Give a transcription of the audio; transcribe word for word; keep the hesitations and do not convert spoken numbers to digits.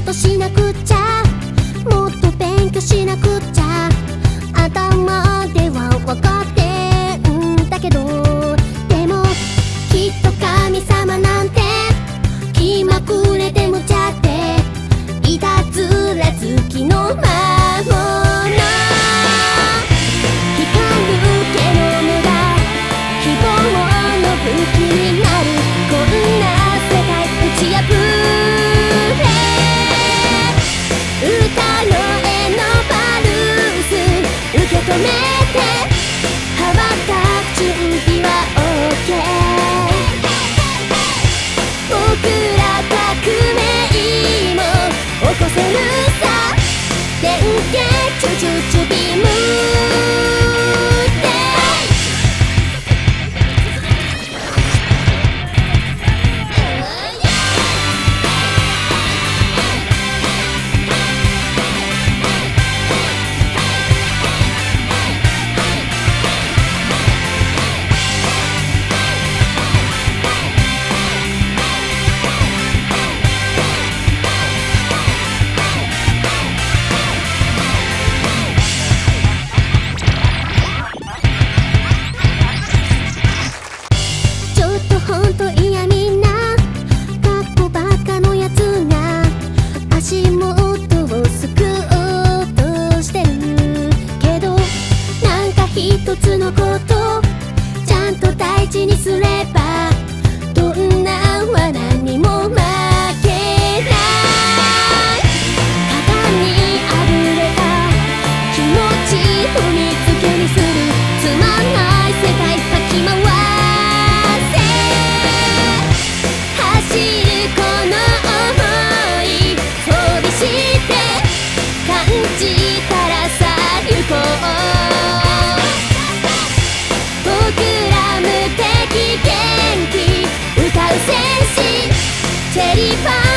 としなくちゃ、もっと勉強しなくちゃ。頭では分かってんだけど、でもきっと神様なんて気まぐれで無茶でいたずら好きの魔物。止めて羽ばたく準備は OK。 僕ら革命も起こせるさ。電気チュチュチュビームほんといやみんなかっこバカのやつが足元をすくおうとしてるけど、なんか一つのことちゃんと大事にすればどんな罠にも負けない。型にあぶれた気持ち踏みつけにするつまんない世界かき回チェリーパン